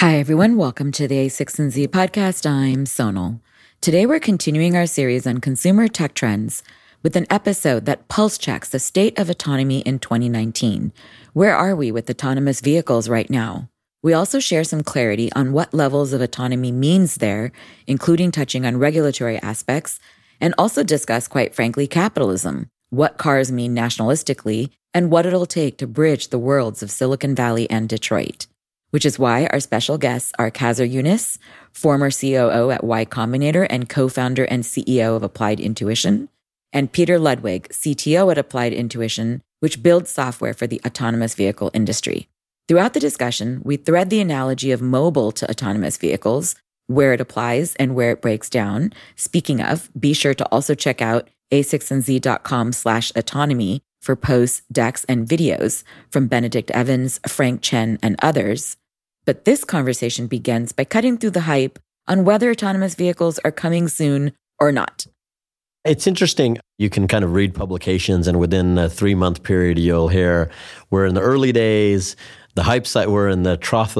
Hi, everyone. Welcome to the A6Z podcast. I'm Sonal. Today, we're continuing our series on consumer tech trends with an episode that pulse checks the state of autonomy in 2019. Where are we with autonomous vehicles right now? We also share some clarity on what levels of autonomy means there, including touching on regulatory aspects, and also discuss, quite frankly, capitalism, what cars mean nationalistically, and what it'll take to bridge the worlds of Silicon Valley and Detroit. Which is why our special guests are Kaiser Younis, former COO at Y Combinator and co-founder and CEO of Applied Intuition, and Peter Ludwig, CTO at Applied Intuition, which builds software for the autonomous vehicle industry. Throughout the discussion, we thread the analogy of mobile to autonomous vehicles, where it applies and where it breaks down. Speaking of, be sure to also check out a6nz.com/autonomy for posts, decks, and videos from Benedict Evans, Frank Chen, and others. But this conversation begins by cutting through the hype on whether autonomous vehicles are coming soon or not. It's interesting. You can kind of read publications, and within a 3-month period, you'll hear we're in the early days. The hype site, we're in the trough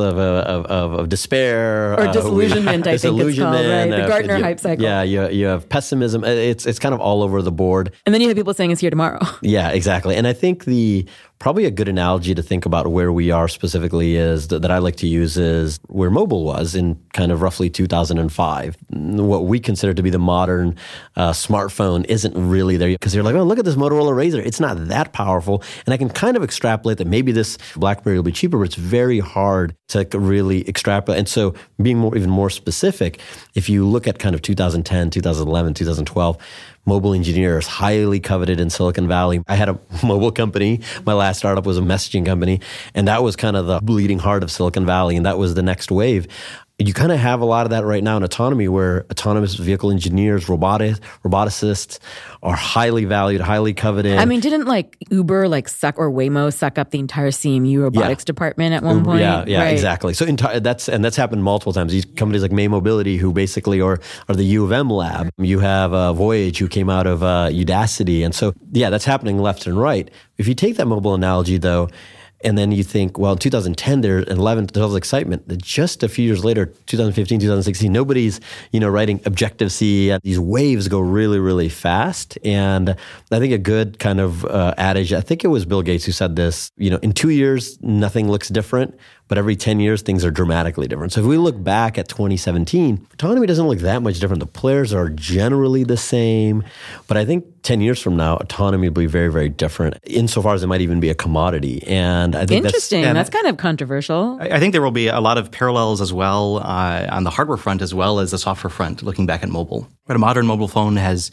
of despair. Or disillusionment, I think it's called, right? The Gartner hype cycle. Yeah, you have pessimism. It's kind of all over the board. And then you have people saying it's here tomorrow. Yeah, exactly. And I think probably a good analogy to think about where we are specifically is that I like to use is where mobile was in kind of roughly 2005. What we consider to be the modern smartphone isn't really there because you're like, oh, look at this Motorola Razr. It's not that powerful. And I can kind of extrapolate that maybe this BlackBerry will be cheaper, but it's very hard to really extrapolate. And so being even more specific, if you look at kind of 2010, 2011, 2012, mobile engineers, highly coveted in Silicon Valley. I had a mobile company. My last startup was a messaging company. And that was kind of the bleeding heart of Silicon Valley. And that was the next wave. You kind of have a lot of that right now in autonomy where autonomous vehicle engineers, roboticists are highly valued, highly coveted. I mean, didn't Uber Waymo suck up the entire CMU robotics department at one point? Yeah, right. Exactly. So that's happened multiple times. These companies like May Mobility, who basically are the U of M lab. You have Voyage, who came out of Udacity. And so, yeah, that's happening left and right. If you take that mobile analogy, though, and then you think, well, in 2010, there's excitement. Just a few years later, 2015, 2016, nobody's, writing Objective-C. These waves go really, really fast. And I think a good kind of adage, I think it was Bill Gates who said this, in 2 years, nothing looks different. But every 10 years, things are dramatically different. So if we look back at 2017, autonomy doesn't look that much different. The players are generally the same. But I think 10 years from now, autonomy will be very, very different, insofar as it might even be a commodity. And I think interesting. That's kind of controversial. I think there will be a lot of parallels as well on the hardware front as well as the software front, looking back at mobile. But a modern mobile phone has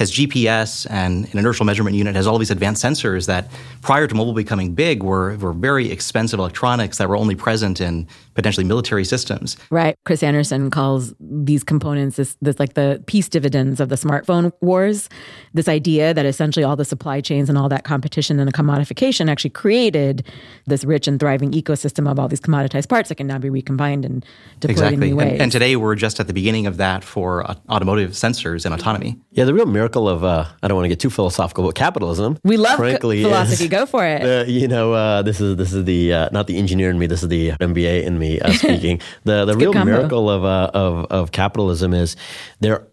GPS and an inertial measurement unit, has all these advanced sensors that prior to mobile becoming big were very expensive electronics that were only present in potentially military systems. Right. Chris Anderson calls these components this like the peace dividends of the smartphone wars. This idea that essentially all the supply chains and all that competition and the commodification actually created this rich and thriving ecosystem of all these commoditized parts that can now be recombined and deployed in new ways. And today we're just at the beginning of that for automotive sensors and autonomy. Yeah, the real miracle of, I don't want to get too philosophical, but capitalism. We love philosophy. Go for it. This is the, not the engineer in me, this is the MBA in me speaking. The real miracle of capitalism is there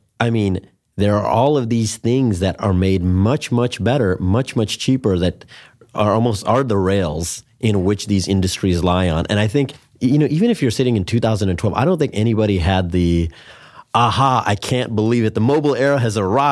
are all of these things that are made much, much better, much, much cheaper that are the rails in which these industries lie on. And I think, even if you're sitting in 2012, I don't think anybody had the aha, I can't believe it. The mobile era has arrived, !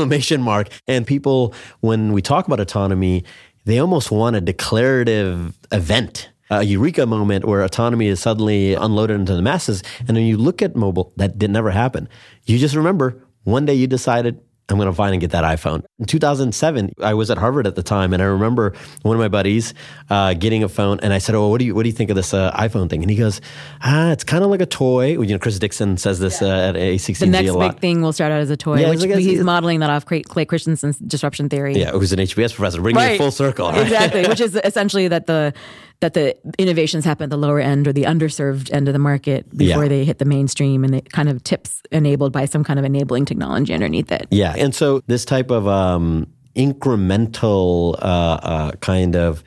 And people, when we talk about autonomy, they almost want a declarative event, a eureka moment where autonomy is suddenly unloaded into the masses. And when you look at mobile, that did never happen. You just remember one day you decided, I'm going to find and get that iPhone. In 2007, I was at Harvard at the time, and I remember one of my buddies getting a phone, and I said, "Oh, what do you think of this iPhone thing?" And he goes, "It's kind of like a toy." Chris Dixon says this at A6Z the next a lot. Big thing will start out as a toy, which he's modeling that off Clay Christensen's disruption theory. Yeah, who's an HBS professor, bringing it full circle. Right? Exactly, which is essentially that the innovations happen at the lower end or the underserved end of the market before they hit the mainstream, and it kind of tips enabled by some kind of enabling technology underneath it. Yeah, and so this type of incremental kind of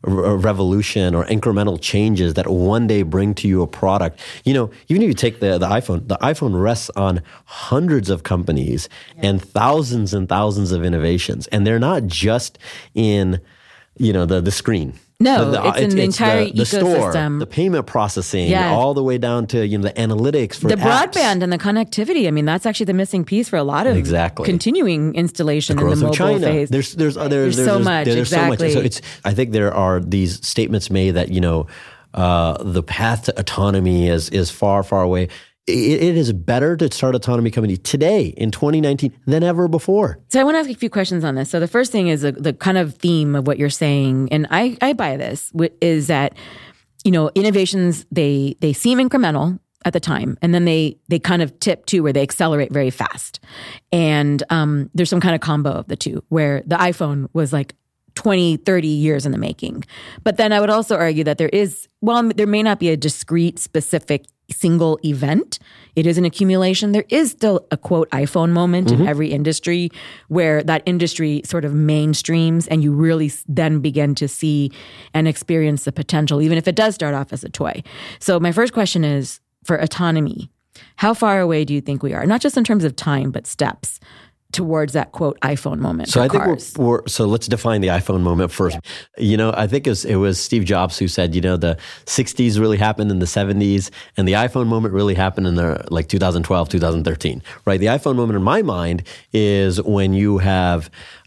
revolution or incremental changes that one day bring to you a product. Even if you take the iPhone rests on hundreds of companies and thousands of innovations. And they're not just in, the screen. No, it's an entire the ecosystem. Store, the payment processing, all the way down to the analytics for the apps. Broadband and the connectivity. I mean, that's actually the missing piece for a lot of continuing installation in the mobile phase. There's so much. So I think there are these statements made that the path to autonomy is far, far away. It is better to start autonomy company today in 2019 than ever before. So I want to ask a few questions on this. So the first thing is the kind of theme of what you're saying, and I buy this, is that, innovations, they seem incremental at the time, and then they kind of tip too, where they accelerate very fast. And there's some kind of combo of the two, where the iPhone was like 20, 30 years in the making. But then I would also argue that there may not be a discrete, specific single event. It is an accumulation. There is still a quote iPhone moment in every industry where that industry sort of mainstreams and you really then begin to see and experience the potential, even if it does start off as a toy. So my first question is, for autonomy, how far away do you think we are? Not just in terms of time, but steps towards that quote iPhone moment. So I think cars. so let's define the iPhone moment first. Yeah. I think it was Steve Jobs who said, the 60s really happened in the 70s and the iPhone moment really happened in the 2012, 2013, right? The iPhone moment in my mind is when you have,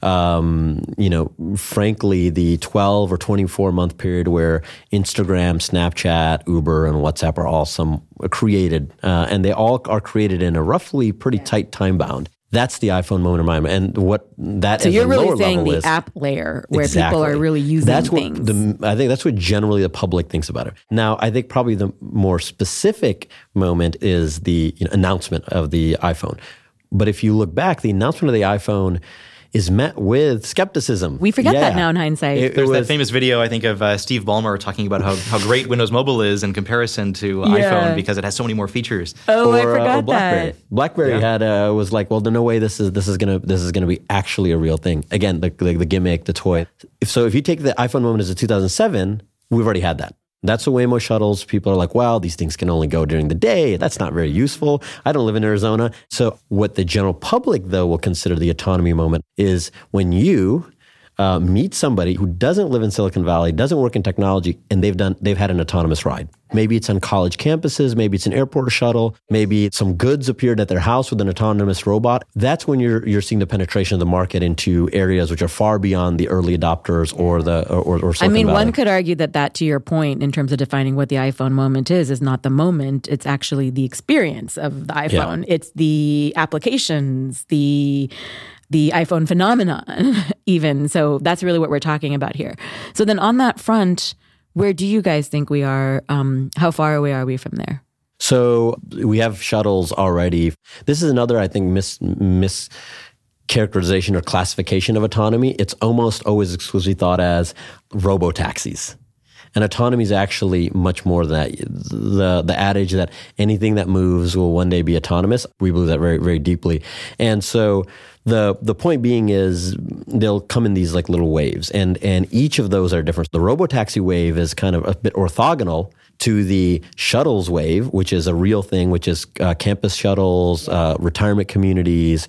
frankly, the 12 or 24 month period where Instagram, Snapchat, Uber, and WhatsApp are all created, and they all are created in a roughly pretty tight time bound. That's the iPhone moment in my mind. And what that so is you're really lower saying level the is, app layer where people are really using things. I think that's what generally the public thinks about it. Now, I think probably the more specific moment is the announcement of the iPhone. But if you look back, the announcement of the iPhone is met with skepticism. We forget that now in hindsight. There's that famous video, I think, of Steve Ballmer talking about how great Windows Mobile is in comparison to iPhone because it has so many more features. Oh, I forgot BlackBerry. that. BlackBerry was like, well, there's no way this is gonna be actually a real thing. Again, the gimmick, the toy. If you take the iPhone moment as a 2007, we've already had that. That's the Waymo shuttles. People are like, well, these things can only go during the day. That's not very useful. I don't live in Arizona. So what the general public, though, will consider the autonomy moment is when you meet somebody who doesn't live in Silicon Valley, doesn't work in technology, and they've had an autonomous ride. Maybe it's on college campuses, maybe it's an airport shuttle, maybe some goods appeared at their house with an autonomous robot. That's when you're seeing the penetration of the market into areas which are far beyond the early adopters or Silicon Valley. One could argue that to your point in terms of defining what the iPhone moment is not the moment. It's actually the experience of the iPhone. Yeah. It's the applications, the iPhone phenomenon even. So that's really what we're talking about here. So then on that front, where do you guys think we are? How far away are we from there? So we have shuttles already. This is another, I think, mischaracterization or classification of autonomy. It's almost always exclusively thought as robo-taxis. And autonomy is actually much more than that. The adage that anything that moves will one day be autonomous, we believe that very, very deeply. And so the point being is they'll come in these little waves, and each of those are different. The robotaxi wave is kind of a bit orthogonal to the shuttles wave, which is a real thing, which is campus shuttles, retirement communities.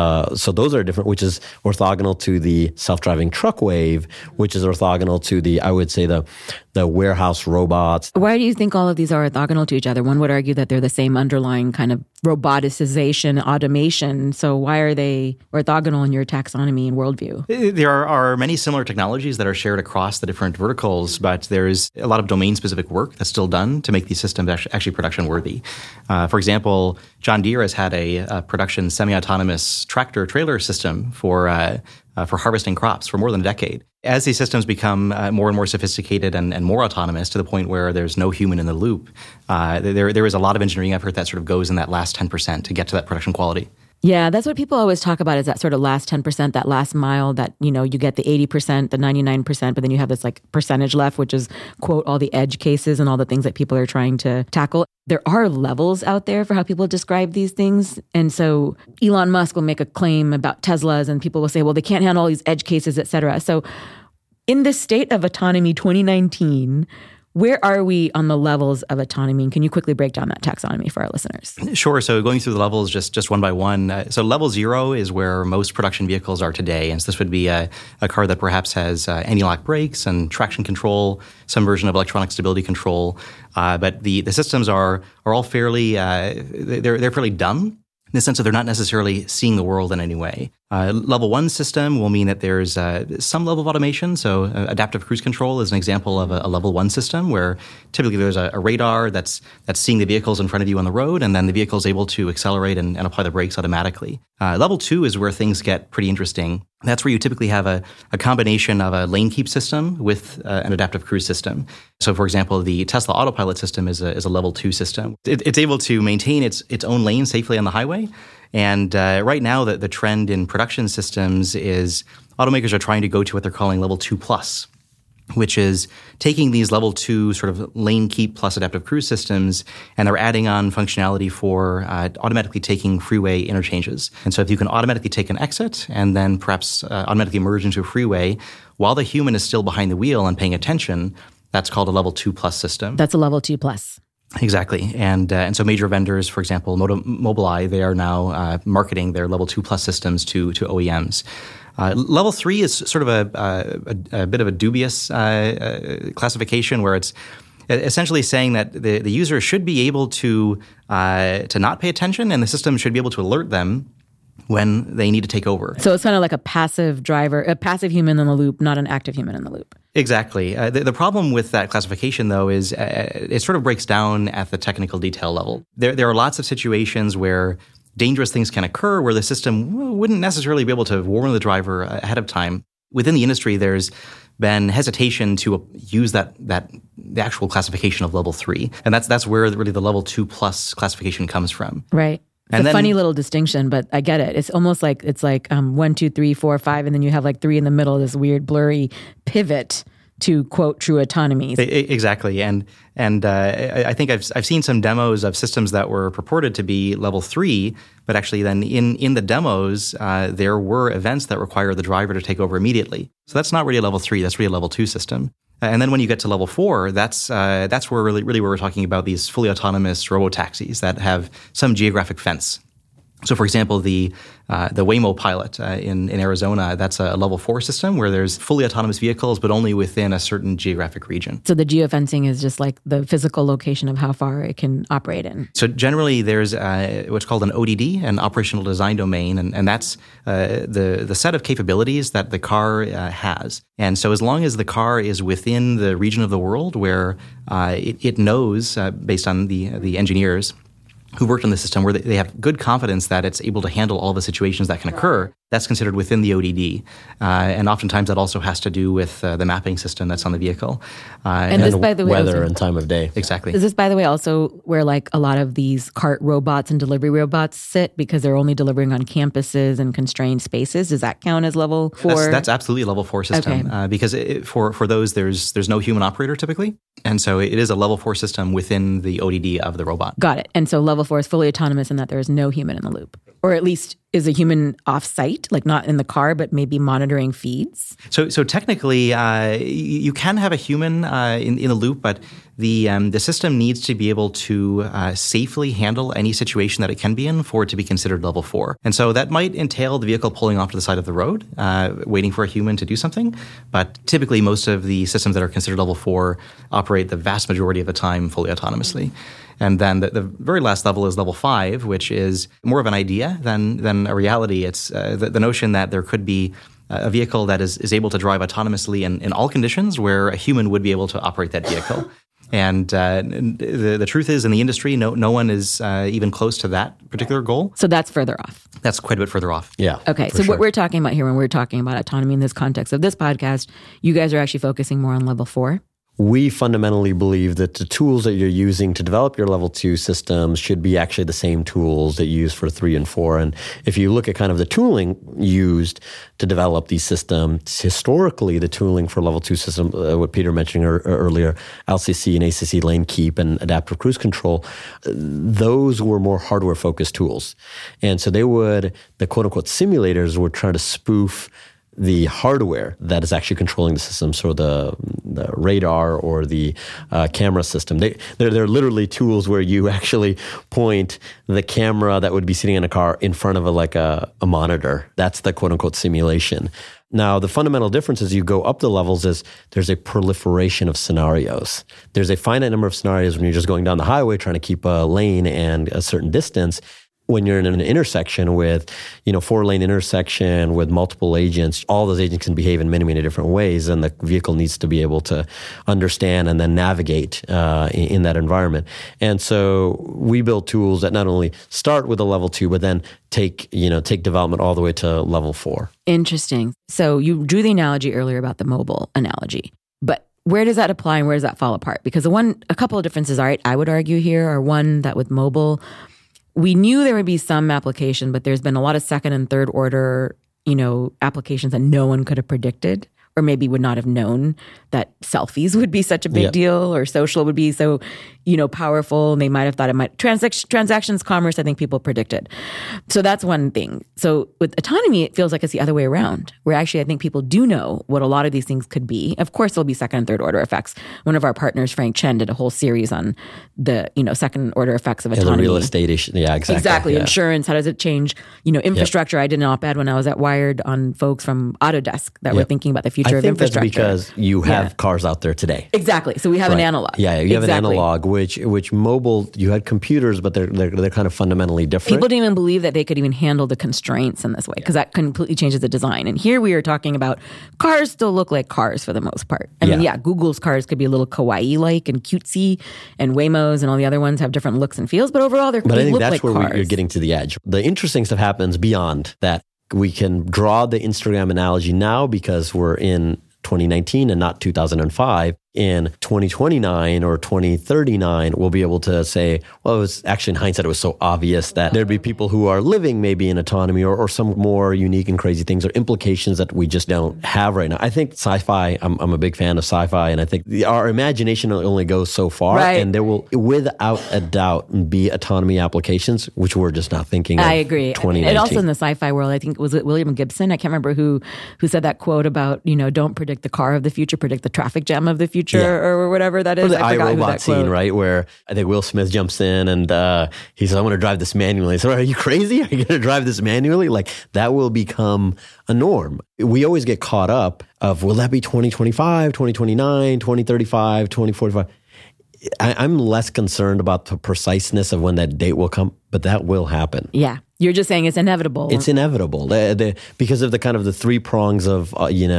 So those are different, which is orthogonal to the self-driving truck wave, which is orthogonal to the warehouse robots. Why do you think all of these are orthogonal to each other? One would argue that they're the same underlying kind of roboticization, automation. So why are they orthogonal in your taxonomy and worldview? There are many similar technologies that are shared across the different verticals, but there's a lot of domain-specific work that's still done to make these systems actually production-worthy. For example, John Deere has had a production semi-autonomous tractor-trailer system for harvesting crops for more than a decade. As these systems become more and more sophisticated and more autonomous to the point where there's no human in the loop, there is a lot of engineering effort that sort of goes in that last 10% to get to that production quality. Yeah, that's what people always talk about, is that sort of last 10%, that last mile that, you get the 80%, the 99%, but then you have this percentage left, which is, quote, all the edge cases and all the things that people are trying to tackle. There are levels out there for how people describe these things. And so Elon Musk will make a claim about Teslas and people will say, well, they can't handle all these edge cases, et cetera. So In the State of Autonomy 2019, where are we on the levels of autonomy? And can you quickly break down that taxonomy for our listeners? Sure. So going through the levels just one by one. So level 0 is where most production vehicles are today. And so this would be a car that perhaps has anti-lock brakes and traction control, some version of electronic stability control. But the systems are all fairly, they're fairly dumb, in the sense that they're not necessarily seeing the world in any way. Level 1 system will mean that there's some level of automation. So adaptive cruise control is an example of a level 1 system where typically there's a radar that's seeing the vehicles in front of you on the road, and then the vehicle is able to accelerate and apply the brakes automatically. Level 2 is where things get pretty interesting. That's where you typically have a combination of a lane keep system with an adaptive cruise system. So, for example, the Tesla Autopilot system is a level 2 system. It's able to maintain its own lane safely on the highway. And right now, the trend in production systems is automakers are trying to go to what they're calling level 2+, which is taking these level 2 sort of lane keep plus adaptive cruise systems, and they're adding on functionality for automatically taking freeway interchanges. And so if you can automatically take an exit and then perhaps automatically merge into a freeway while the human is still behind the wheel and paying attention, that's called a level 2+ system. That's a level 2+. Exactly. And so major vendors, for example, Mobileye, they are now marketing their level 2+ systems to OEMs. Level 3 is sort of a bit of a dubious classification where it's essentially saying that the user should be able to not pay attention, and the system should be able to alert them when they need to take over. So it's kind of like a passive driver, a passive human in the loop, not an active human in the loop. Exactly. The problem with that classification, though, is it sort of breaks down at the technical detail level. There are lots of situations where dangerous things can occur where the system wouldn't necessarily be able to warn the driver ahead of time. Within the industry, there's been hesitation to use the actual classification of level 3. And that's where really the level 2+ classification comes from. Right. It's a funny little distinction, but I get it. It's almost like 1, 2, 3, 4, 5, and then you have like 3 in the middle, this weird blurry pivot to quote true autonomy. Exactly, and I think I've seen some demos of systems that were purported to be level 3, but actually then in the demos there were events that require the driver to take over immediately. So that's not really a level 3. That's really a level 2 system. And then when you get to level 4, that's where really where we're talking about these fully autonomous robo-taxis that have some geographic fence. So, for example, the Waymo Pilot in Arizona, that's a level 4 system where there's fully autonomous vehicles, but only within a certain geographic region. So the geofencing is just like the physical location of how far it can operate in. So generally, there's what's called an ODD, an operational design domain, and that's the set of capabilities that the car has. And so as long as the car is within the region of the world where it knows, based on the engineers who worked on the system, where they have good confidence that it's able to handle all the situations that can occur, that's considered within the ODD. And oftentimes that also has to do with the mapping system that's on the vehicle. And this, by the way, weather and time of day. Exactly. Is this, by the way, also where like a lot of these cart robots and delivery robots sit because they're only delivering on campuses and constrained spaces? Does that count as level 4? That's absolutely a level 4 system. Okay. Because for those, there's no human operator typically. And so it is a level 4 system within the ODD of the robot. Got it. And so level 4 is fully autonomous in that there is no human in the loop. Or at least is a human off-site, like not in the car, but maybe monitoring feeds? So technically, you can have a human in the loop, but the system needs to be able to safely handle any situation that it can be in for it to be considered level 4. And so that might entail the vehicle pulling off to the side of the road, waiting for a human to do something. But typically, most of the systems that are considered level 4 operate the vast majority of the time fully autonomously. And then the very last level is level 5, which is more of an idea than a reality. It's the notion that there could be a vehicle that is able to drive autonomously in all conditions where a human would be able to operate that vehicle. And the truth is, in the industry, no one is even close to that particular goal. So that's further off. That's quite a bit further off. Yeah. Okay. So what we're talking about here when we're talking about autonomy in this context of this podcast, you guys are actually focusing more on level 4? We fundamentally believe that the tools that you're using to develop your level 2 systems should be actually the same tools that you use for 3 and 4. And if you look at kind of the tooling used to develop these systems, historically, the tooling for level 2 system, what Peter mentioned earlier, LCC and ACC lane keep and adaptive cruise control, those were more hardware-focused tools. And so the quote-unquote simulators were trying to spoof the hardware that is actually controlling the system, so the radar or the camera system. They're literally tools where you actually point the camera that would be sitting in a car in front of a monitor. That's the quote unquote simulation. Now, the fundamental difference as you go up the levels is there's a proliferation of scenarios. There's a finite number of scenarios when you're just going down the highway trying to keep a lane and a certain distance. When you're in an intersection with, 4-lane intersection with multiple agents, all those agents can behave in many, many different ways, and the vehicle needs to be able to understand and then navigate in that environment. And so we build tools that not only start with a level 2, but then take development all the way to level 4. Interesting. So you drew the analogy earlier about the mobile analogy, but where does that apply and where does that fall apart? Because a couple of differences, I would argue here, are one, that with mobile, we knew there would be some application, but there's been a lot of second and third order, applications that no one could have predicted, or maybe would not have known that selfies would be such a big deal, or social would be so, powerful. And they might have thought it might transactions, commerce, I think people predicted. So that's one thing. So with autonomy, it feels like it's the other way around, where actually I think people do know what a lot of these things could be. Of course, there'll be second and third order effects. One of our partners, Frank Chen, did a whole series on the, second order effects of autonomy. The real estate issue. Yeah, exactly. Exactly. Yeah. Insurance, how does it change, infrastructure. I did an op-ed when I was at Wired on folks from Autodesk that were thinking about the future of infrastructure. That's because you have cars out there today. Exactly. So we have an analog. Yeah, you have an analog, which mobile, you had computers, but they're kind of fundamentally different. People didn't even believe that they could even handle the constraints in this way, because that completely changes the design. And here we are talking about cars still look like cars for the most part. I mean, Google's cars could be a little kawaii-like and cutesy, and Waymo's and all the other ones have different looks and feels, but overall they look like cars. But I think that's where you're getting to the edge. The interesting stuff happens beyond that. We can draw the Instagram analogy now because we're in 2019 and not 2005. In 2029 or 2039, we'll be able to say, well, it was actually in hindsight, it was so obvious that there'd be people who are living maybe in autonomy or some more unique and crazy things or implications that we just don't have right now. I think sci-fi, I'm a big fan of sci-fi, and I think our imagination only goes so far, right. And there will, without a doubt, be autonomy applications, which we're just not thinking of. I agree. 2019. And also in the sci-fi world, I think, was it William Gibson? I can't remember who said that quote about, don't predict the car of the future, predict the traffic jam of the future. Or whatever that is. Or the iRobot scene, right? Where I think Will Smith jumps in and he says, I want to drive this manually. So are you crazy? Are you going to drive this manually? Like, that will become a norm. We always get caught up of, will that be 2025, 2029, 2035, 2045? I'm less concerned about the preciseness of when that date will come, but that will happen. Yeah. You're just saying it's inevitable. It's inevitable because of the kind of the three prongs of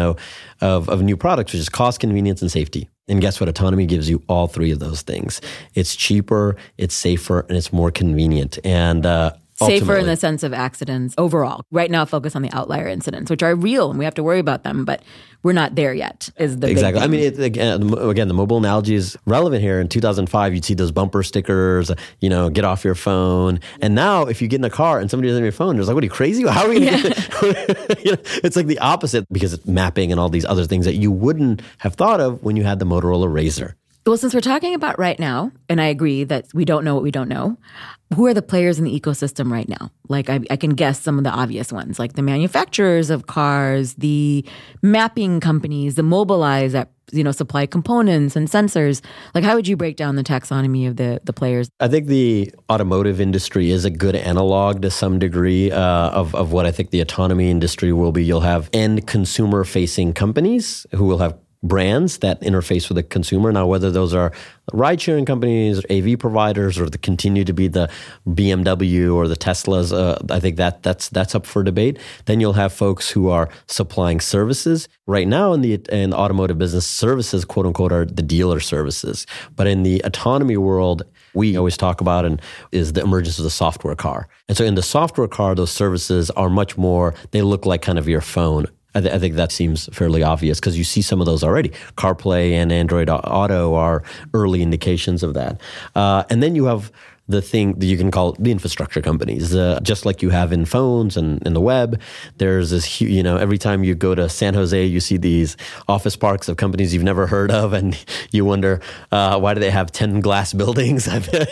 new products, which is cost, convenience, and safety. And guess what? Autonomy gives you all three of those things. It's cheaper, it's safer, and it's more convenient. And safer in the sense of accidents overall. Right now, focus on the outlier incidents, which are real and we have to worry about them, but we're not there yet, is the exactly. big thing. I mean, again, the mobile analogy is relevant here. In 2005, you'd see those bumper stickers, get off your phone. And now, if you get in a car and somebody doesn't have your phone, they're like, what are you, crazy? How are we going to get it? It's like the opposite, because it's mapping and all these other things that you wouldn't have thought of when you had the Motorola Razr. Well, since we're talking about right now, and I agree that we don't know what we don't know, who are the players in the ecosystem right now? Like, I can guess some of the obvious ones, like the manufacturers of cars, the mapping companies, the Mobileye that, supply components and sensors. Like, how would you break down the taxonomy of the players? I think the automotive industry is a good analog to some degree of what I think the autonomy industry will be. You'll have end consumer-facing companies who will have brands that interface with the consumer. Now, whether those are ride-sharing companies, AV providers, or continue to be the BMW or the Teslas, I think that's up for debate. Then you'll have folks who are supplying services. Right now in the automotive business, services, quote unquote, are the dealer services. But in the autonomy world, we always talk about is the emergence of the software car. And so in the software car, those services are much more, they look like kind of your phone. I think that seems fairly obvious because you see some of those already. CarPlay and Android Auto are early indications of that. And then you have the thing that you can call the infrastructure companies. Just like you have in phones and in the web, there's this, every time you go to San Jose, you see these office parks of companies you've never heard of, and you wonder, why do they have 10 glass buildings?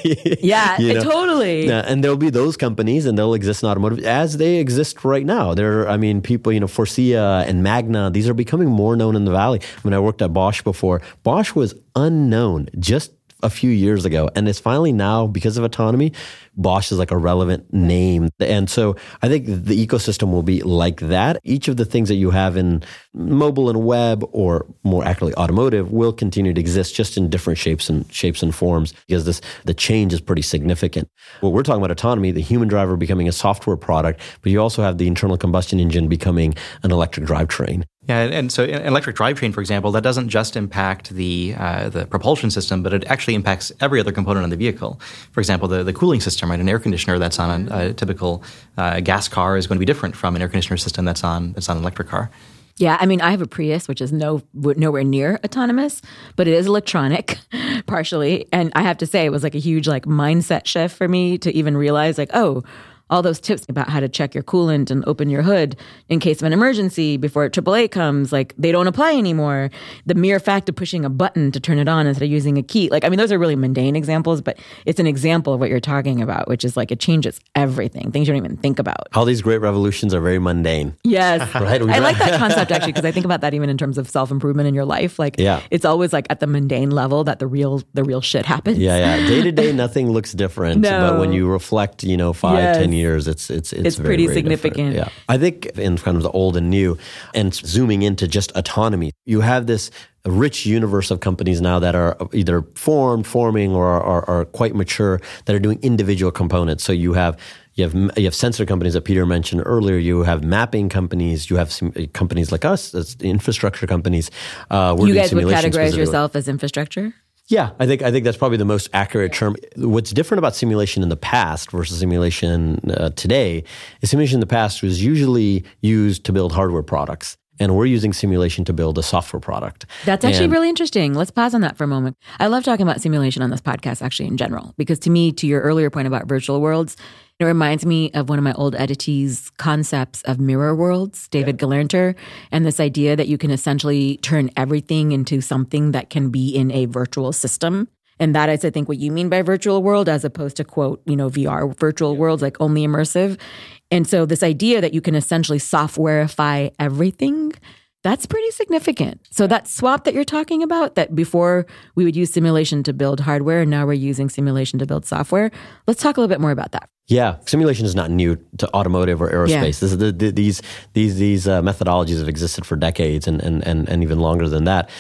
Totally. And there'll be those companies, and they'll exist in automotive as they exist right now. People, Forcia and Magna, these are becoming more known in the Valley. When I worked at Bosch before, Bosch was unknown just a few years ago. And it's finally now, because of autonomy, Bosch is like a relevant name. And so I think the ecosystem will be like that. Each of the things that you have in mobile and web, or more accurately automotive, will continue to exist, just in different shapes and forms, because the change is pretty significant. What we're talking about autonomy, the human driver becoming a software product, but you also have the internal combustion engine becoming an electric drivetrain. Yeah, and so an electric drivetrain, for example, that doesn't just impact the propulsion system, but it actually impacts every other component of the vehicle. For example, the cooling system, right? An air conditioner that's on a typical gas car is going to be different from an air conditioner system that's on an electric car. Yeah, I mean, I have a Prius, which is nowhere near autonomous, but it is electronic, partially. And I have to say, it was like a huge mindset shift for me to even realize all those tips about how to check your coolant and open your hood in case of an emergency before AAA comes, they don't apply anymore. The mere fact of pushing a button to turn it on instead of using a key. Those are really mundane examples, but it's an example of what you're talking about, which is it changes everything. Things you don't even think about. All these great revolutions are very mundane. Yes. Right? I like that concept, actually, because I think about that even in terms of self-improvement in your life. It's always at the mundane level that the real shit happens. Yeah. Day to day, nothing looks different. No. But when you reflect, 5-10 years, it's very, pretty very significant. Different. Yeah. I think in kind of the old and new, and zooming into just autonomy, you have this rich universe of companies now that are either forming, or are quite mature, that are doing individual components. So you have sensor companies that Peter mentioned earlier. You have mapping companies. You have some companies like us, that's the infrastructure companies. You guys would categorize yourself as infrastructure? Yeah, I think that's probably the most accurate term. What's different about simulation in the past versus simulation today is simulation in the past was usually used to build hardware products. And we're using simulation to build a software product. That's actually really interesting. Let's pause on that for a moment. I love talking about simulation on this podcast, actually, in general, because to me, to your earlier point about virtual worlds, it reminds me of one of my old editees' concepts of mirror worlds, David Galanter, and this idea that you can essentially turn everything into something that can be in a virtual system. And that is, I think, what you mean by virtual world, as opposed to, quote, VR virtual worlds, only immersive. And so this idea that you can essentially softwareify everything, that's pretty significant. So that swap that you're talking about, that before we would use simulation to build hardware, and now we're using simulation to build software. Let's talk a little bit more about that. Yeah, simulation is not new to automotive or aerospace. Yeah. These methodologies have existed for decades and even longer than that.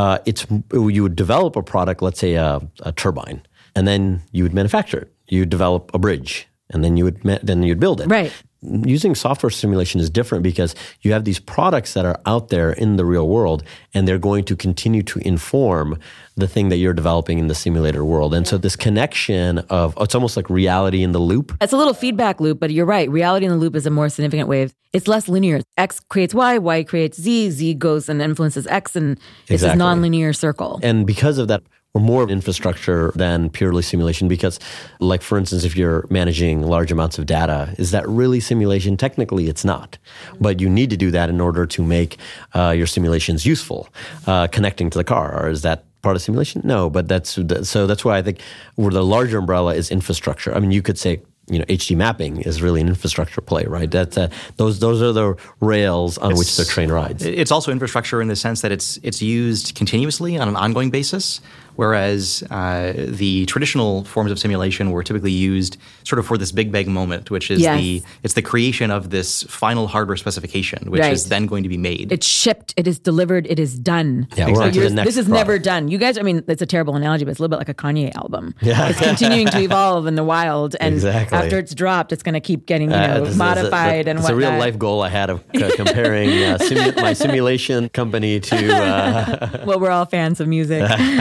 You would develop a product, let's say a turbine, and then you would manufacture it. You would develop a bridge, and then you'd build it. Right. Using software simulation is different because you have these products that are out there in the real world, and they're going to continue to inform the thing that you're developing in the simulator world. And so this connection of, it's almost like reality in the loop. It's a little feedback loop, but you're right. Reality in the loop is a more significant way. It's less linear. X creates Y, Y creates Z, Z goes and influences X, and it's this nonlinear circle. And because of that, we're more infrastructure than purely simulation, because, like, for instance, if you're managing large amounts of data, is that really simulation? Technically, it's not. But you need to do that in order to make your simulations useful, connecting to the car. Or is that part of simulation? No, but that's why I think where the larger umbrella is infrastructure. I mean, you could say, HD mapping is really an infrastructure play, right? That's those are the rails on which the train rides. It's also infrastructure in the sense that it's used continuously on an ongoing basis, whereas the traditional forms of simulation were typically used sort of for this big bang moment, which is the creation of this final hardware specification, which is then going to be made. It's shipped, it is delivered, it is done. Yeah, we're on to the next This is product. Never done. You guys, I mean, it's a terrible analogy, but it's a little bit like a Kanye album. Yeah. It's continuing to evolve in the wild, and after it's dropped, it's going to keep getting modified and whatnot. It's a real life goal I had of comparing my simulation company to... Well, we're all fans of music. So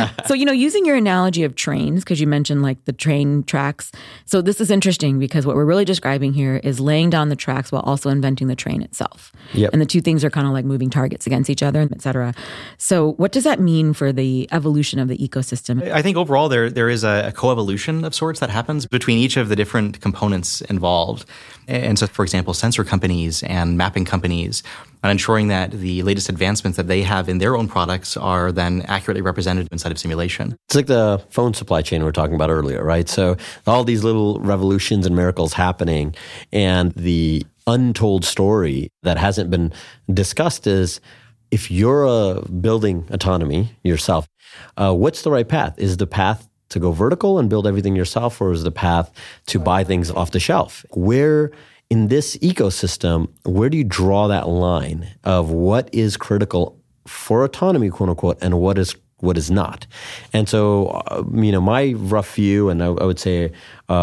using your analogy of trains, because you mentioned like the train tracks. So this is interesting because what we're really describing here is laying down the tracks while also inventing the train itself. Yep. And the two things are kind of like moving targets against each other, et cetera. So what does that mean for the evolution of the ecosystem? I think overall there is a coevolution of sorts that happens between each of the different components involved. And so, for example, sensor companies and mapping companies, and ensuring that the latest advancements that they have in their own products are then accurately represented inside of simulation. It's like the phone supply chain we were talking about earlier, right? So all these little revolutions and miracles happening, and the untold story that hasn't been discussed is, if you're building autonomy yourself, what's the right path? Is the path to go vertical and build everything yourself, or is the path to buy things off the shelf? Where in this ecosystem, where do you draw that line of what is critical for autonomy, quote unquote, and what is not? And so, my rough view, and I would say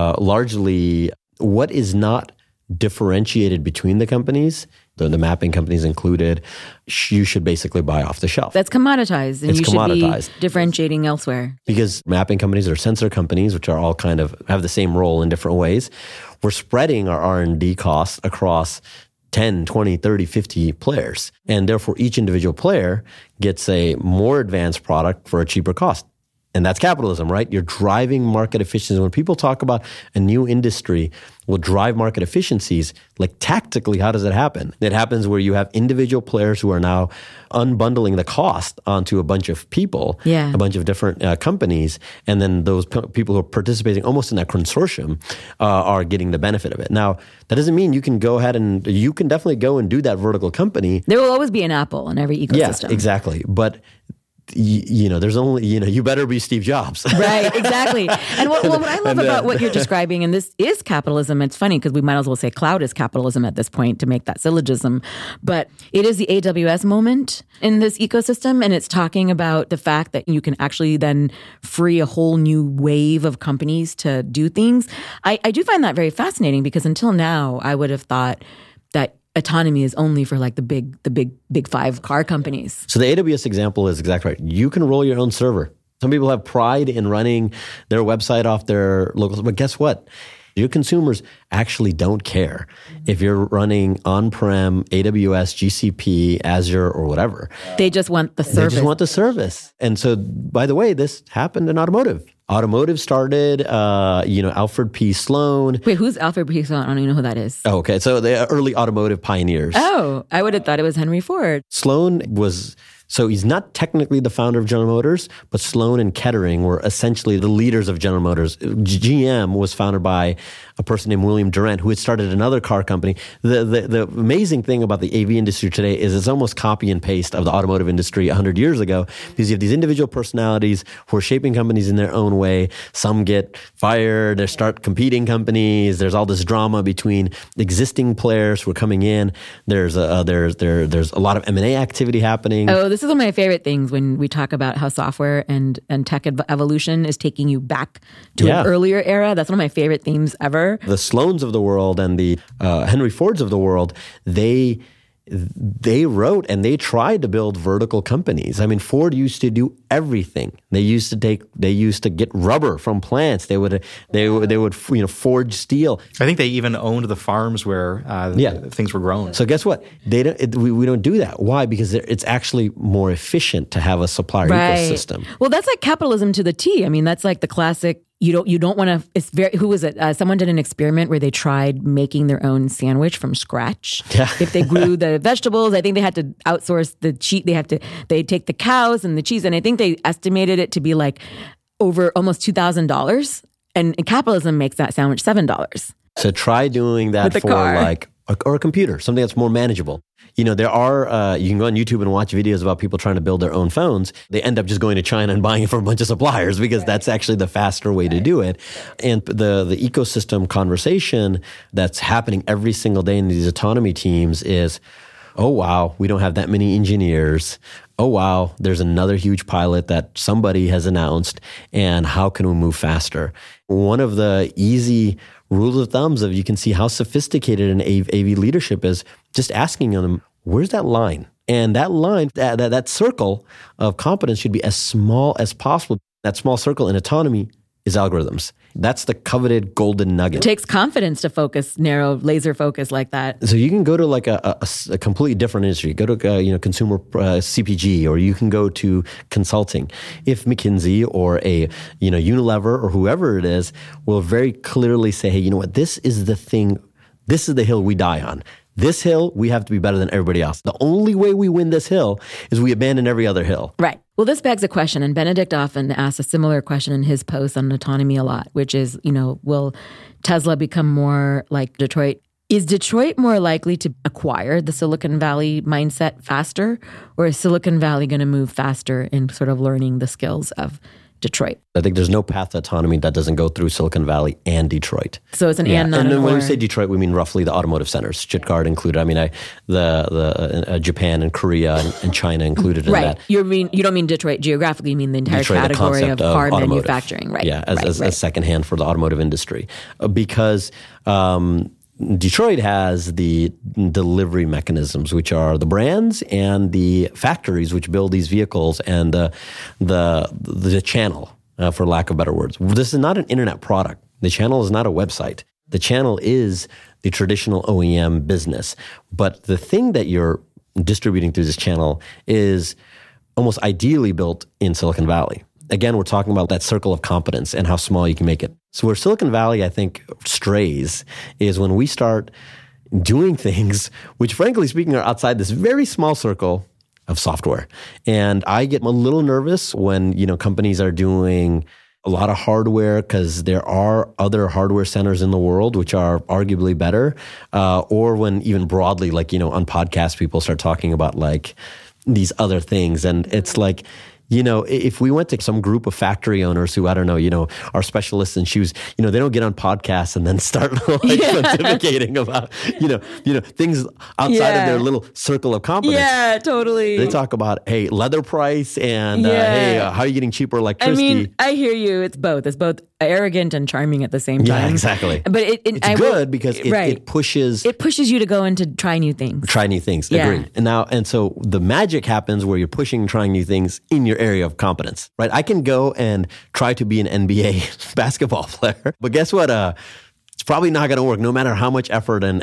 largely, what is not differentiated between the companies, the mapping companies included, you should basically buy off the shelf. That's commoditized, and it's you commoditized. Should be differentiating elsewhere. Because mapping companies or sensor companies, which are all kind of have the same role in different ways, we're spreading our R&D costs across 10, 20, 30, 50 players. And therefore, each individual player gets a more advanced product for a cheaper cost. And that's capitalism, right? You're driving market efficiency. When people talk about a new industry will drive market efficiencies, like tactically, how does it happen? It happens where you have individual players who are now unbundling the cost onto a bunch of people, a bunch of different companies, and then those people who are participating almost in that consortium are getting the benefit of it. Now, that doesn't mean you can go ahead and you can definitely go and do that vertical company. There will always be an Apple in every ecosystem. Yeah, exactly. But there's only, you better be Steve Jobs. Right, exactly. And what I love about what you're describing, and this is capitalism, it's funny because we might as well say cloud is capitalism at this point to make that syllogism, but it is the AWS moment in this ecosystem, and it's talking about the fact that you can actually then free a whole new wave of companies to do things. I do find that very fascinating because until now, I would have thought that autonomy is only for like the big five car companies. So the AWS example is exactly right. You can roll your own server. Some people have pride in running their website off their local, but guess what? Your consumers actually don't care if you're running on-prem, AWS, GCP, Azure, or whatever. They just want the service. They just want the service. And so, by the way, this happened in automotive. Automotive started, Alfred P. Sloan. Wait, who's Alfred P. Sloan? I don't even know who that is. Oh, okay. So the early automotive pioneers. Oh, I would have thought it was Henry Ford. Sloan so he's not technically the founder of General Motors, but Sloan and Kettering were essentially the leaders of General Motors. GM was founded by a person named William Durant, who had started another car company. The amazing thing about the AV industry today is it's almost copy and paste of the automotive industry 100 years ago, because you have these individual personalities who are shaping companies in their own way. Some get fired, they start competing companies. There's all this drama between existing players who are coming in. There's a lot of M&A activity happening. Oh, this is one of my favorite things when we talk about how software and tech evolution is taking you back to an earlier era. That's one of my favorite themes ever. The Sloans of the world and the Henry Fords of the world, they wrote and they tried to build vertical companies. I mean, Ford used to do everything. They used to get rubber from plants. They would forge steel. I think they even owned the farms where things were grown. So guess what? We don't do that. Why? Because it's actually more efficient to have a supplier ecosystem. Well, that's like capitalism to the T. I mean, that's like the classic. You don't want to. It's very. Who was it? Someone did an experiment where they tried making their own sandwich from scratch. Yeah. If they grew the vegetables, I think they had to outsource the cheese. They take the cows and the cheese, and I think they estimated it to be like over almost $2,000. And capitalism makes that sandwich $7. So try doing that for like or a computer, something that's more manageable. There are, you can go on YouTube and watch videos about people trying to build their own phones. They end up just going to China and buying it from a bunch of suppliers because that's actually the faster way to do it. And the ecosystem conversation that's happening every single day in these autonomy teams is, oh, wow, we don't have that many engineers. Oh, wow, there's another huge pilot that somebody has announced. And how can we move faster? One of the easy rules of thumbs of you can see how sophisticated an AV leadership is, just asking them, where's that line? And that line, that circle of competence should be as small as possible. That small circle in autonomy is algorithms. That's the coveted golden nugget. It takes confidence to focus, narrow, laser focus like that. So you can go to like a completely different industry. Go to consumer CPG, or you can go to consulting. If McKinsey or a Unilever or whoever it is will very clearly say, hey, you know what? This is the thing. This is the hill we die on. This hill, we have to be better than everybody else. The only way we win this hill is we abandon every other hill. Right. Well, this begs a question, and Benedict often asks a similar question in his posts on autonomy a lot, which is, will Tesla become more like Detroit? Is Detroit more likely to acquire the Silicon Valley mindset faster, or is Silicon Valley going to move faster in sort of learning the skills of Detroit? I think there's no path to autonomy that doesn't go through Silicon Valley and Detroit. So it's an and, not and an then when or. we say Detroit, we mean roughly the automotive centers, Stuttgart included. I mean, Japan and Korea and China included in that. You don't mean Detroit geographically. You mean the entire Detroit, category of car automotive manufacturing, right? Yeah, as secondhand for the automotive industry, because Detroit has the delivery mechanisms, which are the brands and the factories which build these vehicles, and the channel, for lack of better words. This is not an internet product. The channel is not a website. The channel is the traditional OEM business. But the thing that you're distributing through this channel is almost ideally built in Silicon Valley. Again, we're talking about that circle of competence and how small you can make it. So where Silicon Valley, I think, strays is when we start doing things which, frankly speaking, are outside this very small circle of software. And I get a little nervous when, companies are doing a lot of hardware, because there are other hardware centers in the world which are arguably better, or when even broadly, like, on podcasts, people start talking about like these other things. And it's like, if we went to some group of factory owners who, I don't know, are specialists in shoes, they don't get on podcasts and then start pontificating about, things outside of their little circle of competence. Yeah, totally. They talk about, hey, leather price and, hey, how are you getting cheaper electricity? I mean, I hear you. It's both. It's both arrogant and charming at the same time. Yeah, exactly. But it's good because it pushes... It pushes you to go into try new things. Try new things. Yeah. Agreed. And so the magic happens where you're pushing and trying new things in your area of competence, right? I can go and try to be an NBA basketball player, but guess what? It's probably not going to work, no matter how much effort and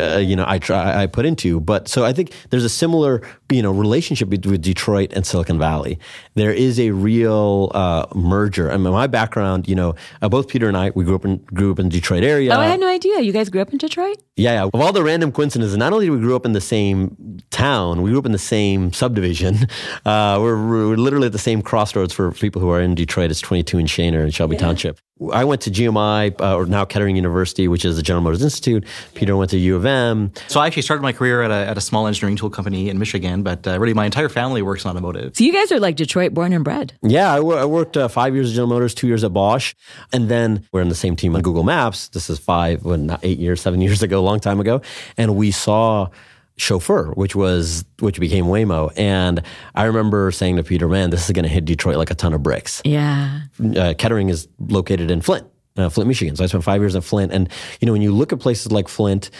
I put into. But so I think there's a similar relationship with Detroit and Silicon Valley. There is a real merger. I mean, my background, both Peter and I, we grew up in the Detroit area. Oh, I had no idea. You guys grew up in Detroit? Yeah. Of all the random coincidences, not only did we grow up in the same town, we grew up in the same subdivision. We're literally at the same crossroads for people who are in Detroit. It's 22 and Shaner and Shelby Township. I went to GMI, or now Kettering University, which is the General Motors Institute. Peter went to U of M. So I actually started my career at a small engineering tool company in Michigan, but really my entire family works in automotive. So you guys are like Detroit born and bred. Yeah, I worked 5 years at General Motors, 2 years at Bosch. And then we're in the same team on Google Maps. This is 7 years ago, a long time ago. And we saw Chauffeur, which became Waymo. And I remember saying to Peter, man, this is going to hit Detroit like a ton of bricks. Yeah. Kettering is located in Flint, Michigan. So I spent 5 years in Flint. And, when you look at places like Flint,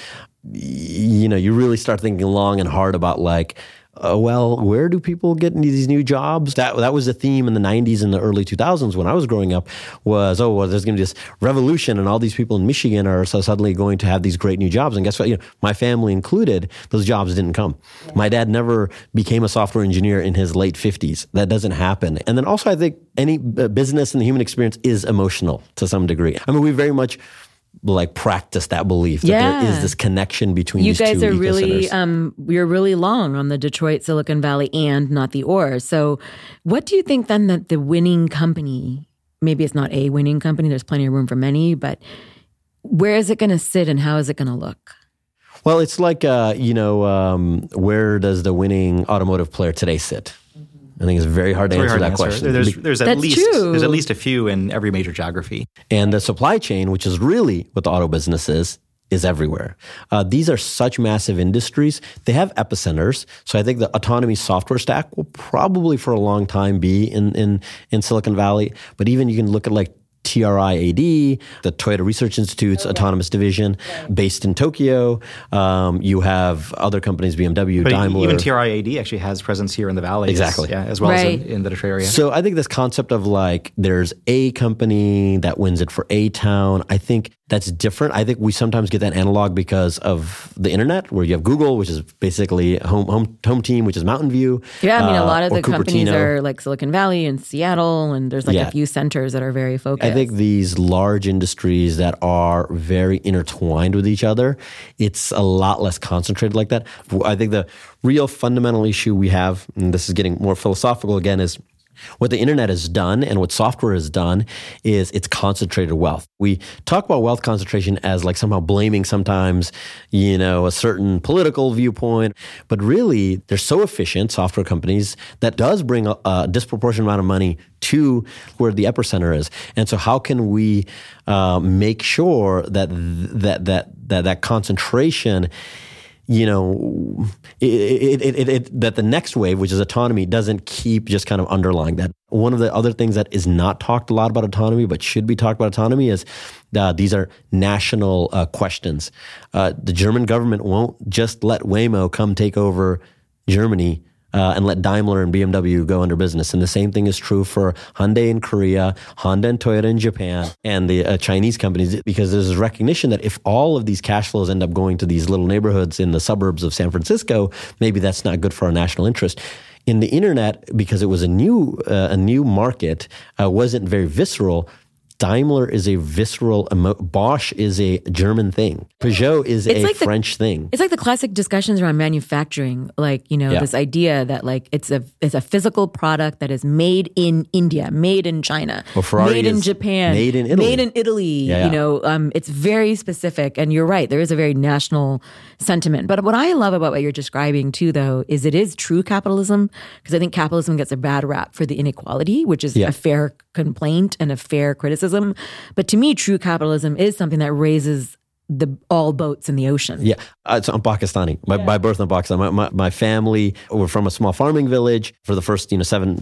you really start thinking long and hard about like, where do people get these new jobs? That was a theme in the 90s and the early 2000s when I was growing up was, there's going to be this revolution and all these people in Michigan are so suddenly going to have these great new jobs. And guess what? My family included, those jobs didn't come. My dad never became a software engineer in his late 50s. That doesn't happen. And then also I think any business and the human experience is emotional to some degree. I mean, we very much practice that belief that there is this connection between these two You guys are really, you're really long on the Detroit, Silicon Valley, and not the or. So what do you think then that the winning company, maybe it's not a winning company, there's plenty of room for many, but where is it going to sit and how is it going to look? Well, it's like, where does the winning automotive player today sit? I think it's very hard to answer that question. There's at least a few in every major geography. And the supply chain, which is really what the auto business is everywhere. These are such massive industries. They have epicenters. So I think the autonomy software stack will probably for a long time be in Silicon Valley. But even you can look at like TRIAD, the Toyota Research Institute's autonomous division, based in Tokyo. You have other companies, BMW, but Daimler. Even TRIAD actually has presence here in the Valley. Exactly. As well as in the Detroit area. So I think this concept of like there's a company that wins it for a town, I think that's different. I think we sometimes get that analog because of the internet, where you have Google, which is basically home team, which is Mountain View. Yeah, I mean, a lot of the companies Cupertino. are like Silicon Valley and Seattle, and there's like a few centers that are very focused. I think these large industries that are very intertwined with each other, it's a lot less concentrated like that. I think the real fundamental issue we have, and this is getting more philosophical again, is what the internet has done and what software has done is it's concentrated wealth. We talk about wealth concentration as like somehow blaming sometimes, a certain political viewpoint, but really they're so efficient, software companies, that does bring a disproportionate amount of money to where the epicenter is. And so how can we make sure that concentration, that the next wave, which is autonomy, doesn't keep just kind of underlying that. One of the other things that is not talked a lot about autonomy, but should be talked about autonomy, is these are national questions. The German government won't just let Waymo come take over Germany and let Daimler and BMW go under business. And the same thing is true for Hyundai in Korea, Honda and Toyota in Japan, and the Chinese companies, because there's a recognition that if all of these cash flows end up going to these little neighborhoods in the suburbs of San Francisco, maybe that's not good for our national interest. In the internet, because it was a new market, wasn't very visceral. Daimler is a visceral, Bosch is a German thing. Peugeot is a French thing. It's like the classic discussions around manufacturing, this idea that like it's a physical product that is made in India, made in China, made in Japan, made in Italy. It's very specific, and you're right. There is a very national sentiment. But what I love about what you're describing too, though, is it is true capitalism, because I think capitalism gets a bad rap for the inequality, which is a fair complaint and a fair criticism. But to me, true capitalism is something that raises all boats in the ocean. Yeah, so I'm Pakistani. By birth, I'm Pakistani. My family were from a small farming village. For the first,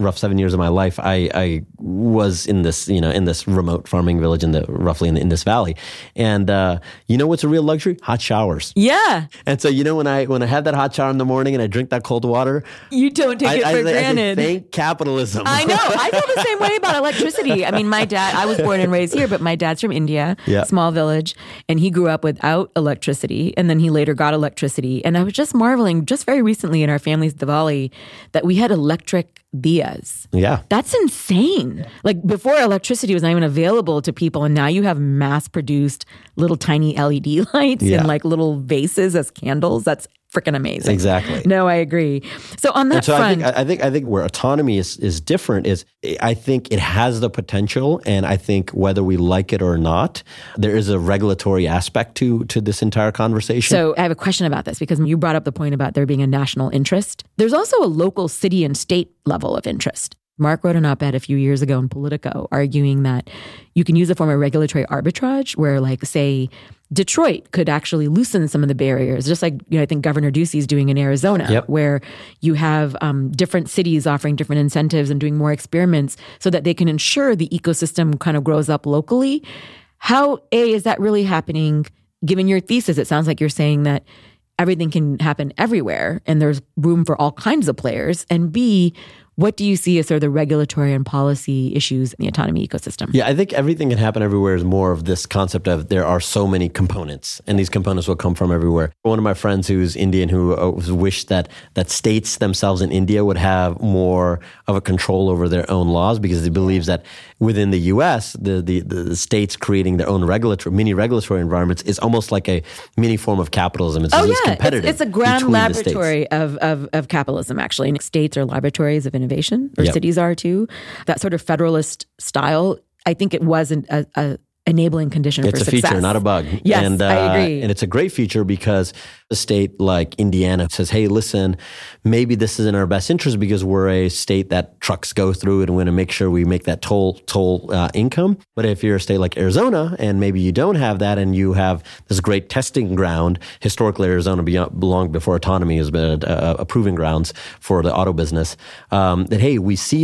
7 years of my life, I was in this, in this remote farming village roughly in the Indus Valley. And what's a real luxury? Hot showers. Yeah. And so when I have that hot shower in the morning and I drink that cold water, you don't take it for granted. I thank capitalism. I know. I feel the same way about electricity. I mean, my dad. I was born and raised here, but my dad's from India, small village, and he grew up without electricity, and then he later got electricity. And I was just marveling, just very recently in our family's Diwali, that we had electric diyas. Yeah. That's insane. Like before, electricity was not even available to people, and now you have mass-produced little tiny LED lights in like little vases as candles. That's freaking amazing. Exactly. No, I agree. So on that front, I think where autonomy is different is I think it has the potential, and I think whether we like it or not, there is a regulatory aspect to this entire conversation. So I have a question about this, because you brought up the point about there being a national interest. There's also a local city and state level of interest. Mark wrote an op-ed a few years ago in Politico arguing that you can use a form of regulatory arbitrage where, like, say, Detroit could actually loosen some of the barriers, just like I think Governor Ducey is doing in Arizona, where you have different cities offering different incentives and doing more experiments so that they can ensure the ecosystem kind of grows up locally. How, A, is that really happening? Given your thesis, it sounds like you're saying that everything can happen everywhere and there's room for all kinds of players. And B, what do you see as sort of the regulatory and policy issues in the autonomy ecosystem? Yeah, I think everything can happen everywhere is more of this concept of there are so many components, and these components will come from everywhere. One of my friends who's Indian who wished that states themselves in India would have more of a control over their own laws, because he believes that within the U.S., the states creating their own mini regulatory environments is almost like a mini form of capitalism. It's competitive. It's a grand laboratory of capitalism, actually. And states are laboratories of innovation, or cities are too. That sort of federalist style, I think it was a enabling condition for success. It's a feature, not a bug. Yes, and, I agree. And it's a great feature because a state like Indiana says, hey, listen, maybe this is in our best interest because we're a state that trucks go through it and we want to make sure we make that toll income. But if you're a state like Arizona and maybe you don't have that and you have this great testing ground, historically Arizona belonged before autonomy has been a proving grounds for the auto business, that, hey, we see that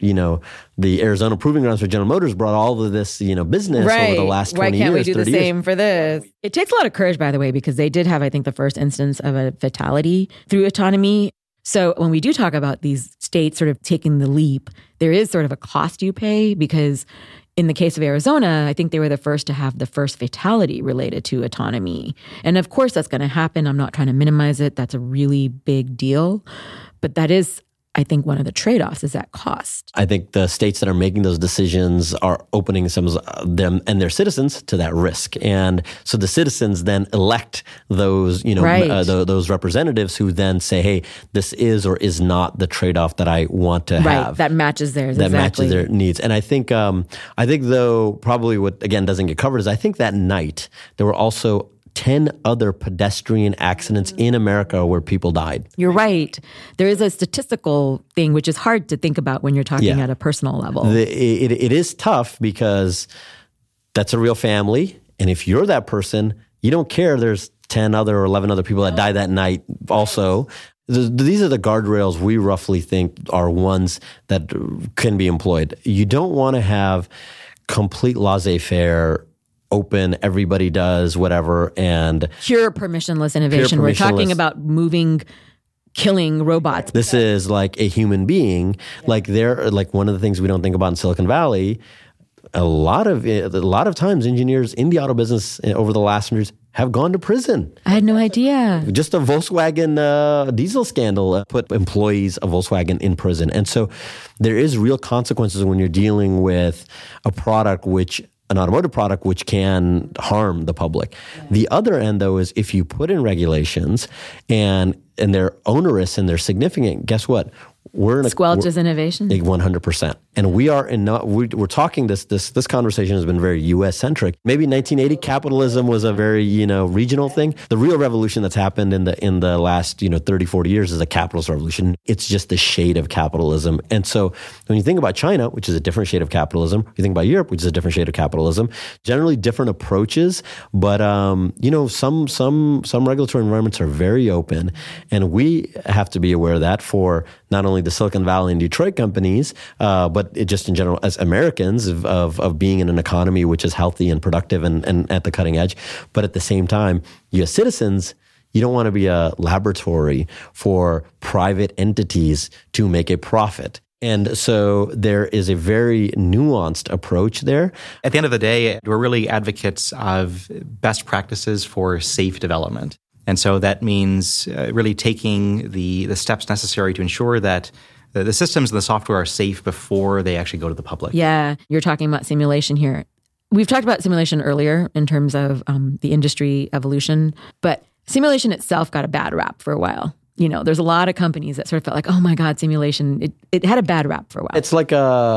the Arizona Proving Grounds for General Motors brought all of this, business over the last 20 years, 30 years. Why can't we do the same for this? It takes a lot of courage, by the way, because they did have, I think, the first instance of a fatality through autonomy. So when we do talk about these states sort of taking the leap, there is sort of a cost you pay because in the case of Arizona, I think they were the first to have the first fatality related to autonomy. And of course, that's going to happen. I'm not trying to minimize it. That's a really big deal. But that is, I think, one of the trade-offs is that cost. I think the states that are making those decisions are opening some of them and their citizens to that risk. And so the citizens then elect those, those representatives who then say, hey, this is or is not the trade-off that I want to have. That matches theirs. That matches their needs. And I think though, probably what, again, doesn't get covered is I think that night there were also 10 other pedestrian accidents in America where people died. You're right. There is a statistical thing, which is hard to think about when you're talking at a personal level. It is tough because that's a real family. And if you're that person, you don't care there's 10 other or 11 other people that died that night also. These are the guardrails we roughly think are ones that can be employed. You don't want to have complete laissez-faire, open, everybody does whatever, and pure permissionless innovation. We're talking about killing robots. This is like a human being. Like one of the things we don't think about in Silicon Valley. A lot of times, engineers in the auto business over the last 100 years have gone to prison. I had no idea. Just a Volkswagen diesel scandal put employees of Volkswagen in prison, and so there is real consequences when you're dealing with an automotive product which can harm the public. Yeah. The other end, though, is if you put in regulations and they're onerous and they're significant, guess what? Squelches innovation? 100%. And we're talking this conversation has been very U.S. centric. Maybe 1980 capitalism was a very, regional thing. The real revolution that's happened in the last, 30, 40 years is a capitalist revolution. It's just the shade of capitalism. And so when you think about China, which is a different shade of capitalism, you think about Europe, which is a different shade of capitalism, generally different approaches, but, some regulatory environments are very open. And we have to be aware of that for not only the Silicon Valley and Detroit companies, but it just in general as Americans of being in an economy which is healthy and productive and at the cutting edge. But at the same time, you as citizens, you don't want to be a laboratory for private entities to make a profit. And so there is a very nuanced approach there. At the end of the day, we're really advocates of best practices for safe development. And so that means really taking the steps necessary to ensure that the systems and the software are safe before they actually go to the public. Yeah, you're talking about simulation here. We've talked about simulation earlier in terms of the industry evolution, but simulation itself got a bad rap for a while. There's a lot of companies that sort of felt like, oh my God, simulation, it had a bad rap for a while. It's like,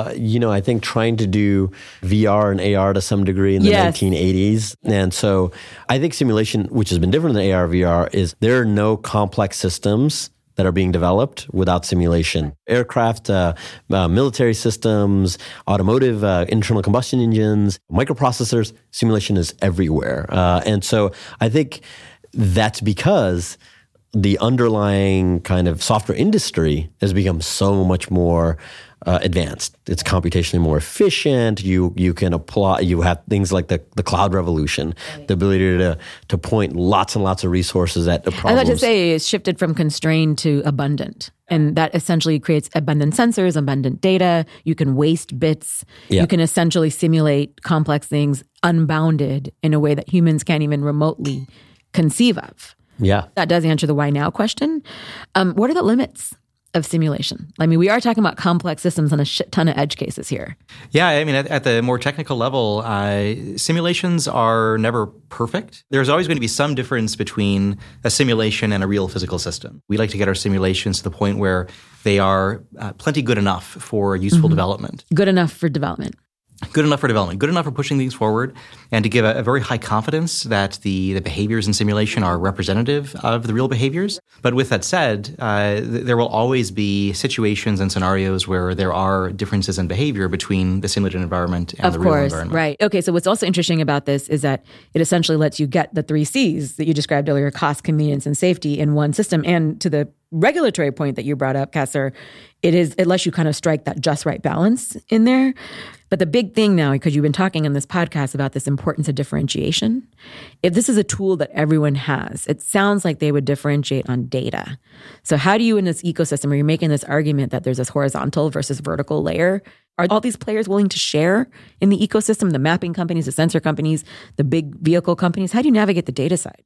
I think trying to do VR and AR to some degree in the 1980s. And so I think simulation, which has been different than AR, VR, is there are no complex systems that are being developed without simulation. Aircraft, military systems, automotive, internal combustion engines, microprocessors, simulation is everywhere. And so I think that's because the underlying kind of software industry has become so much more advanced. It's computationally more efficient. You can apply. You have things like the cloud revolution, the ability to point lots and lots of resources at the problems. I was about to say it's shifted from constrained to abundant, and that essentially creates abundant sensors, abundant data. You can waste bits. Yeah. You can essentially simulate complex things unbounded in a way that humans can't even remotely conceive of. Yeah. That does answer the why now question. What are the limits of simulation? I mean, we are talking about complex systems and a shit ton of edge cases here. Yeah, I mean, at the more technical level, simulations are never perfect. There's always going to be some difference between a simulation and a real physical system. We like to get our simulations to the point where they are plenty good enough for useful development. Good enough for development. Good enough for development, good enough for pushing things forward, and to give a very high confidence that the behaviors in simulation are representative of the real behaviors. But with that said, there will always be situations and scenarios where there are differences in behavior between the simulated environment and the real environment. Right. Okay, so what's also interesting about this is that it essentially lets you get the 3 Cs that you described earlier, cost, convenience, and safety in one system. And to the regulatory point that you brought up, Kasser, it lets you kind of strike that just right balance in there. But the big thing now, because you've been talking on this podcast about this importance of differentiation, if this is a tool that everyone has, it sounds like they would differentiate on data. So how do you in this ecosystem, where you're making this argument that there's this horizontal versus vertical layer, are all these players willing to share in the ecosystem, the mapping companies, the sensor companies, the big vehicle companies? How do you navigate the data side?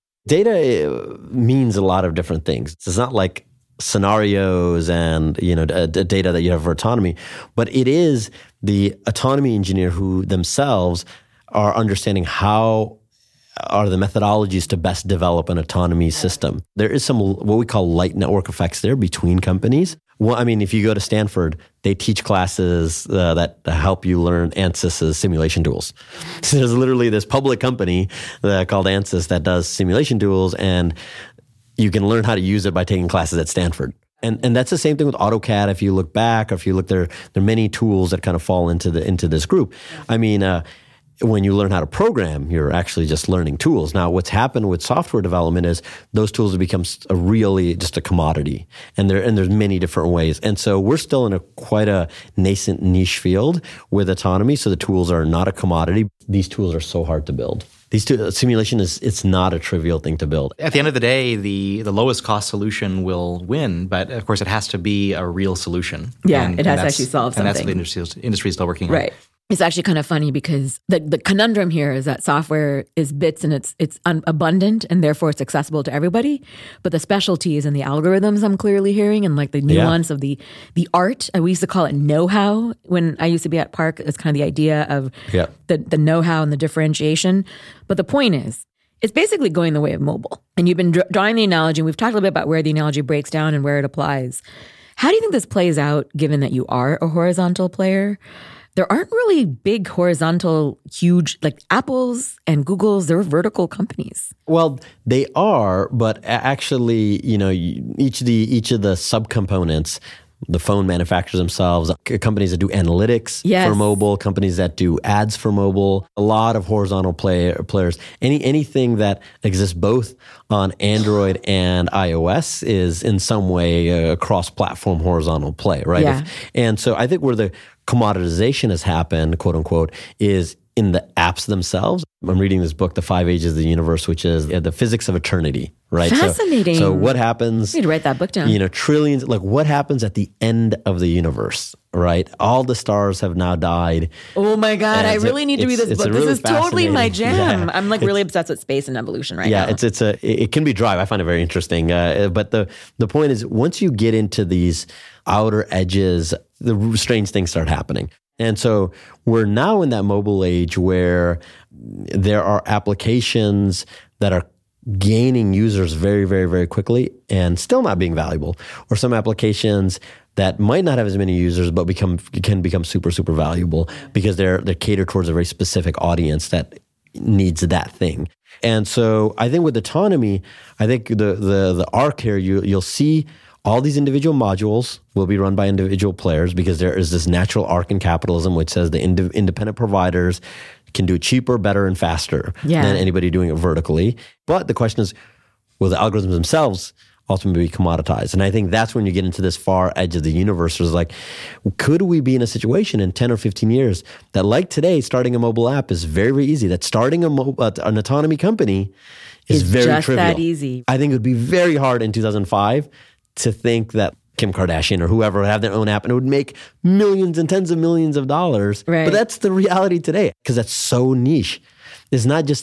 Data means a lot of different things. It's not like scenarios and data that you have for autonomy, but it is the autonomy engineer who themselves are understanding how are the methodologies to best develop an autonomy system. There is some what we call light network effects there between companies. Well, I mean, if you go to Stanford, they teach classes that help you learn ANSYS's simulation tools. So there's literally this public company called ANSYS that does simulation tools, and you can learn how to use it by taking classes at Stanford. And that's the same thing with AutoCAD. If you look back, or if you look there are many tools that kind of fall into this group. I mean, when you learn how to program, you're actually just learning tools. Now, what's happened with software development is those tools have become really just a commodity, and there's many different ways. And so we're still in quite a nascent niche field with autonomy. So the tools are not a commodity. These tools are so hard to build. Simulation it's not a trivial thing to build. At the end of the day, the lowest cost solution will win, but of course it has to be a real solution. Yeah, it has to actually solve something. And that's what the industry is still working on. Right. It's actually kind of funny because the conundrum here is that software is bits and it's abundant and therefore it's accessible to everybody. But the specialties and the algorithms I'm clearly hearing, and like the nuance of the art, we used to call it know-how when I used to be at Park. It's kind of the idea of the know-how and the differentiation. But the point is, it's basically going the way of mobile. And you've been drawing the analogy, and we've talked a little bit about where the analogy breaks down and where it applies. How do you think this plays out given that you are a horizontal player? There aren't really big horizontal, huge, like Apple's and Google's, they're vertical companies. Well, they are, but actually, each of the subcomponents, the phone manufacturers themselves, companies that do analytics for mobile, companies that do ads for mobile, a lot of horizontal players. Anything that exists both on Android and iOS is in some way a cross-platform horizontal play, right? Yeah. And so I think where the commoditization has happened, quote unquote, is in the apps themselves. I'm reading this book, The 5 Ages of the Universe, which is the physics of eternity, right? Fascinating. So what happens? You need to write that book down. Trillions, like what happens at the end of the universe, right? All the stars have now died. Oh my God, I really need to read this book. This is totally my jam. Yeah, I'm like really obsessed with space and evolution right now. Yeah, it can be dry. I find it very interesting. But the point is, once you get into these outer edges, the strange things start happening. And so we're now in that mobile age where there are applications that are gaining users very, very, very quickly and still not being valuable, or some applications that might not have as many users but can become super, super valuable because they're catered towards a very specific audience that needs that thing. And so I think with autonomy, I think the arc here, you'll see all these individual modules will be run by individual players because there is this natural arc in capitalism which says the independent providers can do it cheaper, better, and faster than anybody doing it vertically. But the question is, will the algorithms themselves ultimately be commoditized? And I think that's when you get into this far edge of the universe. It's like, could we be in a situation in 10 or 15 years that, like today, starting a mobile app is very, very easy, that starting an autonomy company is very just trivial. That easy. I think it would be very hard in 2005 to think that Kim Kardashian or whoever would have their own app and it would make millions and tens of millions of dollars. Right. But that's the reality today because that's so niche. It's not just,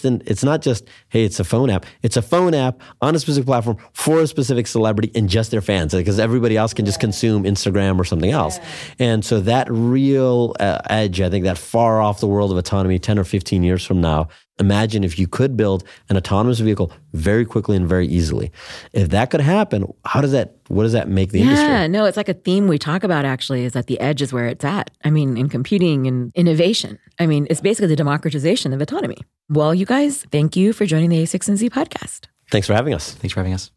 hey, it's a phone app. It's a phone app on a specific platform for a specific celebrity and just their fans, because everybody else can just consume Instagram or something else. And so that real edge, I think that far off the world of autonomy 10 or 15 years from now, imagine if you could build an autonomous vehicle very quickly and very easily. If that could happen, what does that make the industry? Yeah, no, it's like a theme we talk about actually, is that the edge is where it's at. I mean, in computing and innovation. I mean, it's basically the democratization of autonomy. Well, you guys, thank you for joining the A6Z podcast. Thanks for having us. Thanks for having us.